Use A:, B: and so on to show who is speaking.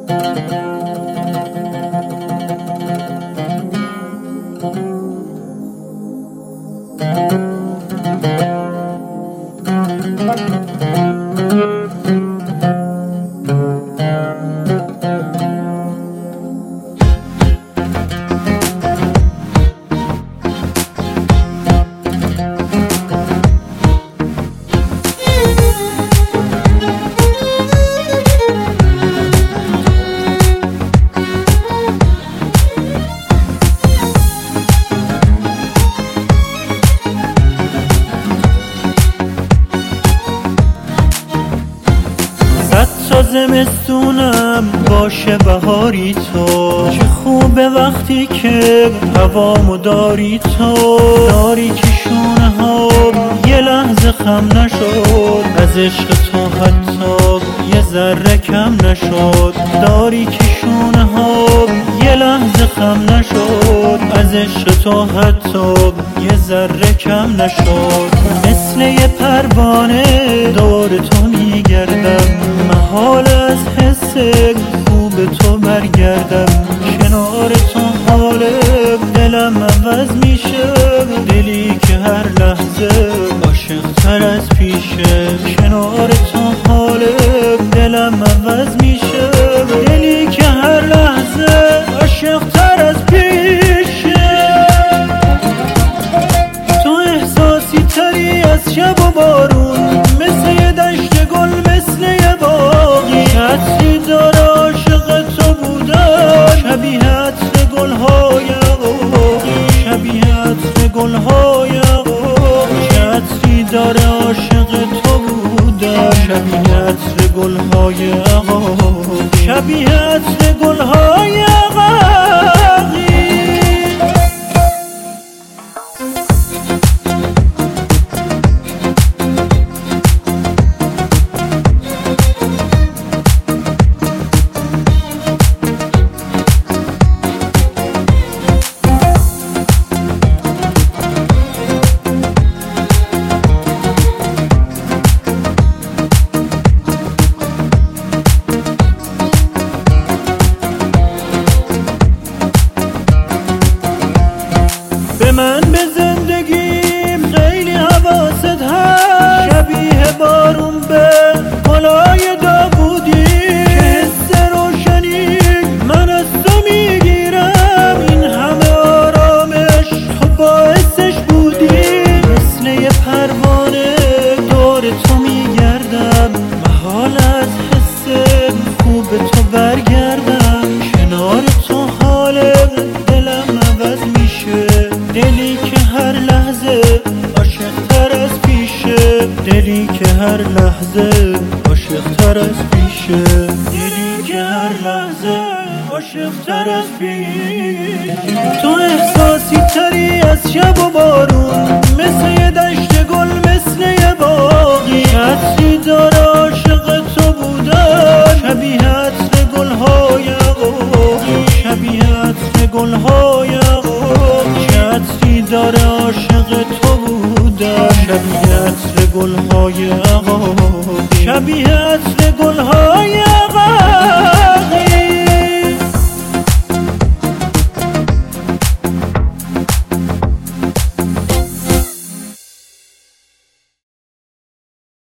A: زمستونم باشه بهاری تو، چه خوبه وقتی که هوامو داری تو. داری که شونه ها یه لحظه خم نشد، از عشق تو حتی یه ذره کم نشد. داری که شونه ها یه لحظه خم نشد، از عشق تو حتی یه ذره کم نشد. مثل یه پروانه دور تو میگردم، محال از حس خوب تو برگردم. کنار تو حال دلم عوض میشه، دلی که هر لحظه عاشق تر از پیشه. کنار تو حال دلم عوض میشه، دلی که هر لحظه عاشق تر از پیشه. تو احساسی تری از شب و بارون، مثل یه دشت گل، مثل یه باغی. عطری داره عاشق تو بودن، شبیه عطر گل‌های عقاقی، شبیه عطر گل‌های عقاقی. عطری داره عاشق تو بودن، شبیه عطر گل‌های عقاقی، شبیه عطر گل‌های عقاقی. من به زندگیم خیلی حواست هست، شبیه بارون به گلای داوودی. که حس روشنی من از تو میگیرم، این همه آرامش تو باعثش بودی. مثل یه پروانه دور تو میگردم، محال از حس خوب تو برگردم. کنار تو حال دلم عوض میشه، دلی که هر لحظه عاشق تر از پیشه. دلی که هر لحظه عاشق تر از پیشه، دلی که هر لحظه عاشق تر از پیشه. تو احساسی تری از شب و بارون، مثل یه دشت گل، مثل یه باغی. عطری داره عاشق تو بودن، شبیه عطر گل‌های عقاقی، شبیه عطر گل‌های عقاقی. عطری داره عاشق تو بودن، شبیه عطر گل‌های عقاقی، شبیه عطر گل‌های